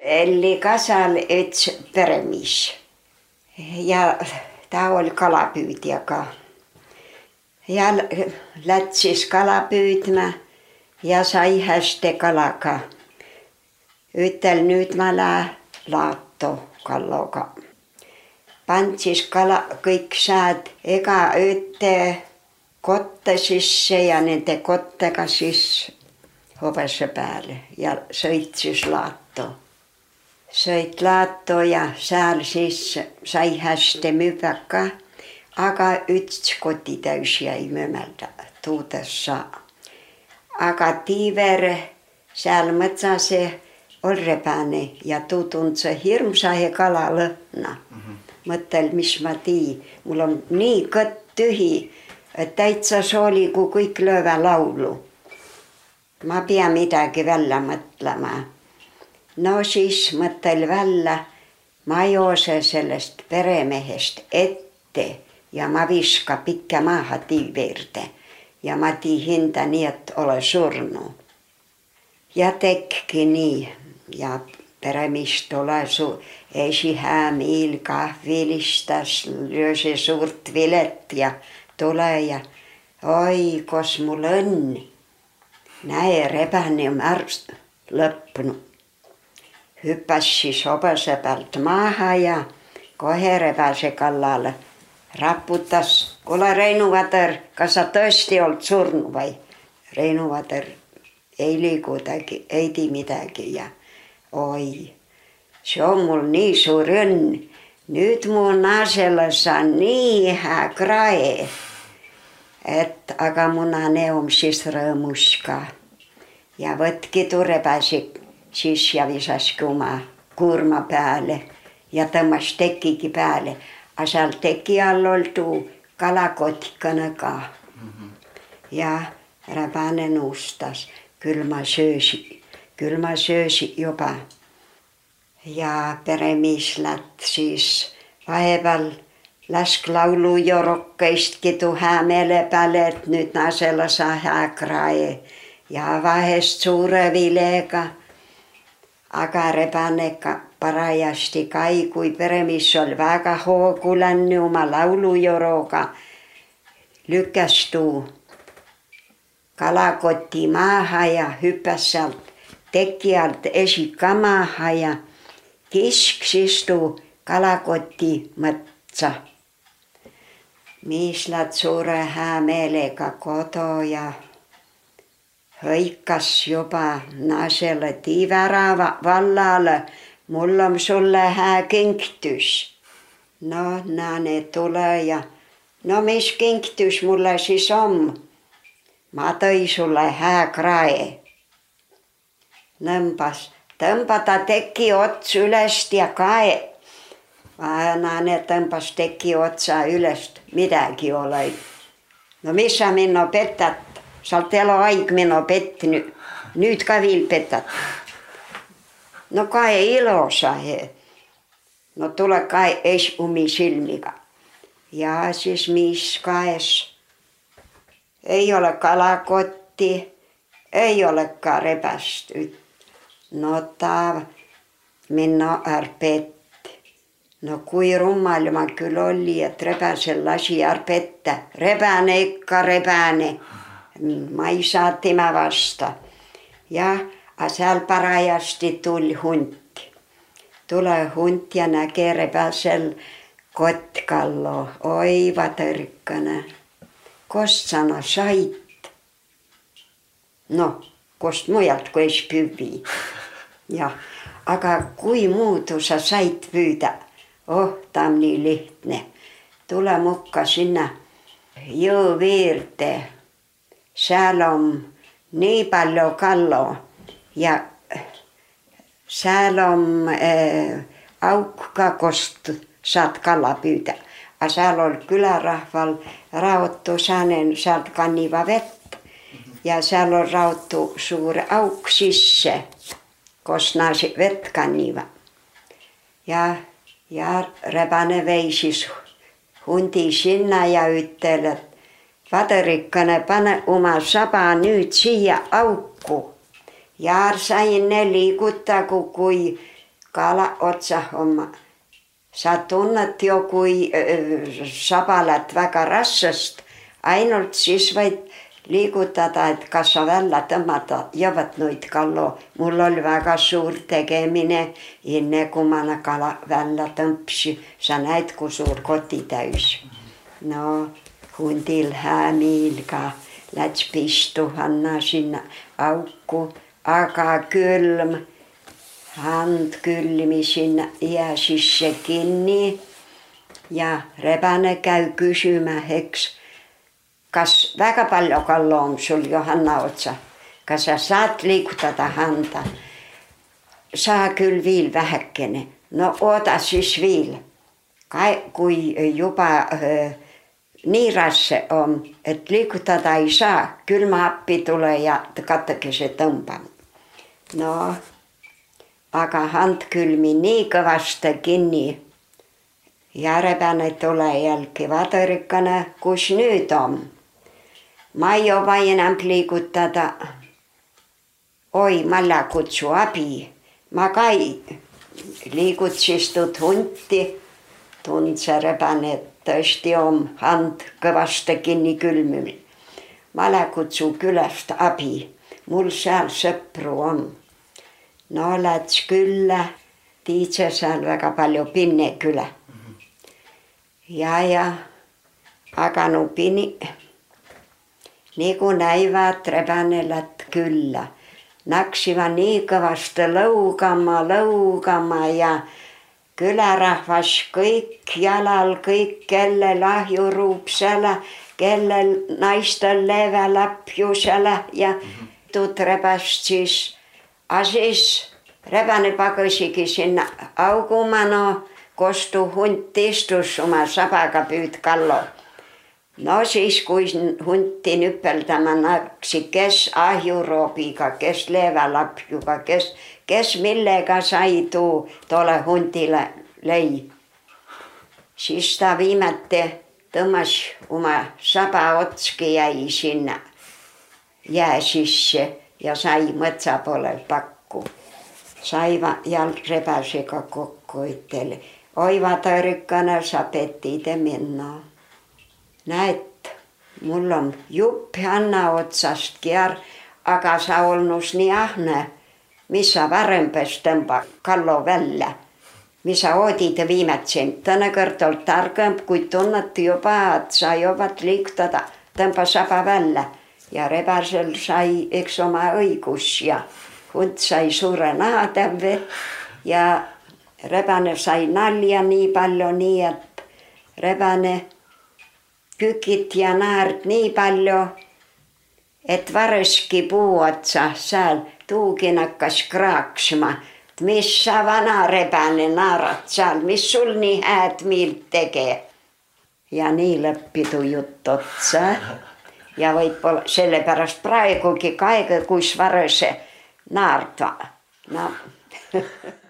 Eli kasal üks peremies ja ta oli kalapüüdja ka. Ja lätsis kala püüdma ja sai hästi kalaga. Ütel nüüd ma lähen laatu kalloga. Pandsis kala kõik sääd ega üte kotte sisse ja nende kottega siis hobase peale ja sõitsis laatu. Sõit laatu ja seal siis sai hästi müüa ka, aga üks kotitäis jäi möömelda tuudessa. Aga tiiver seal mõtsas oli rebane ja tuu tundse hirmsahe kala lõhna. Mõttel, mis ma tii, mul on nii kõtt tühi, et täitsa sooli, kui kõik lööva laulu. Ma pea midagi välja mõtlema. No siis mõttel välja, ma joose sellest peremehest ette ja ma viska pikka maaha tiiveerde. Ja ma tii hinda nii, et ole surnu. Ja tekki nii ja peremees tule esihäämiil kahvilistas, lööse suurt vilet ja tule ja oi, kos mul õnn. Näe, rebane on arst lõpnu. Hüppas siis hobase pealt maaha ja kohe rebase kallale. Raputas, kuule Reinu Vader, kas sa tõesti old surnu vai? Reinu Vader ei liigudagi, ei tii midagi ja oi, see on mul nii suur õnn. Nüüd mu naasele saan nii hää krae, et aga mu nane on siis rõõmus ka. Ja võtki tuu rebasi siis ja visaski oma kuurma peale ja tõmbas tekigi peale. A seal teki all oli tuu kalakotikene ka. Ja rebane nuustas, küll ma söösi juba. Ja peremees lätt siis vahepeal lask laulujorokkeistki tuu hää meele peale, et nüüd naasele saa hää krae. Ja vahest suure vilega. Aga rebane parajasti kai, kui peremees oli väga hoogu lännu oma laulujoroga, lükkas tuu kalakoti maaha ja hüppas sealt teki alt esika maaha ja kisksis tuu kalakoti mõtsa. Mees läht suure hää meelega kodu ja hõikas juba naasele tiivära vallale, mul on sulle hää kinktüs. No naane tule ja no mis kinktüs mulle siis on? Ma tõi sulle hää krae. Tõmbata teki ots ülest ja kae. Naane tõmbas teki otsa ülest, midagi ole. No mis sa minno petad? Sa olet elu aig minu petni, nüüd ka viil petad. No kae ilosa. No tule kae ees umi silmiga. Ja siis mis kaes. Ei ole kalakotti, ei ole ka rebast. No ta minno arpet. No kui rummal ma küll oli, et rebasel lasi arpetta. Rebane ikka rebane. Ma ei saa tema vasta. Ja seal parajasti tuli hunt. Tule hunt ja näge rebasel kottkallo. Oi vaderikene. Kost sa no sait? No, kost mujalt kui ees püvi. Ja, aga kui muudu sa sait püüda? Oh, ta on nii lihtne. Tule mukka sinna jõe veerde. Seal on nii palju kallo ja seal on auk ka, kost saad kalla püüda. A seal oli külarahval raotu säänen, sealt kanniva vett ja seal on raotu suur auk sisse, kost naasi vett kanniva. Ja rebane vei siis hundi sinna ja ütel, et vaderikene, pane oma saba nüüd siia auku. Ja sain ne liigutagu, kui kala otsa homma. Sa tunnet jo, kui sabalat väga rassast, ainult siis võid liigutada, et kas sa välja tõmmata jõuad noid kallu. Mul oli väga suur tegemine, enne kui ma kala välja tõmpsi. Sa näed, kui suur koti täis. No, hundil hää miil ka läts pistu Hanna sinna auku, aga külm. Hand külmi sinna jää sisse kinni ja rebane käy kysymä, eks, kas väga palju kallu on sul Johanna otsa, kas sa saad liigutada handa? Saa küll viil vähekene, no oota siis viil. Kui juba nii rasse on, et liigutada ei saa, küll ma appi tule ja katekese tõmban. No, aga hand külmi nii kõvasti kinni ja rebane tule jälgi, vaata rikkane, kus nüüd on. Ma ei juba enam liigutada. Oi, ma kutsu abi. Ma ka liigutsistut hunti. Tundse rebane, tõesti on hand kõvasti kinni külmül. Ma kutsu külast abi. Mul seal sõpru on. No läts külla, tiidse seal väga palju pinne küla. Ja, aga no pini, nii kui näivad, rebane lät külla. Naksiva nii kõvasti lõugama ja külarahvas kõik jalal, kõik kellel ahjuruupsele, kellel naistel leve läpjusele ja tuud rebast siis. A siis rebane pagasigi sinna augumano, kostu hunt istus oma sabaga püüd kallu. No siis, kui hunti nüpeldama naksi, kes ahjuroobiga, kes leevalapjuga, kes millega sai tolle hundile lõi. Siis ta viimati tõmmas oma saba otski jäi sinna jää sisse. Ja sai mõtsa poolel pakku. Sai jalg rebasega kokku ütele. Oi, vaata rikkane, sa petide minna. Näed, mul on jupp Hanna otsast kiar, aga sa olnus nii ahne. Mis sa varempes tõmba kallu välja? Mis sa oodid viimetsin? Tõnekõrd ol targem, kui tunnet juba, et sa jõuad liikutada, tõmba saba välja. Ja rebasel sai eks oma õigus ja hunt sai suure nahatäve ja rebane sai nalja nii palju, nii et rebane kükit ja naerd nii palju, et vareski puu otsa seal tuugin hakkas kraaksma. Mis sa vana rebane naarad seal, mis sul nii hääd miilt tege? Ja nii lõppidu jutt otsa. Ja võib-olla sellepärast praegugi kaega, kus varase naardva. No.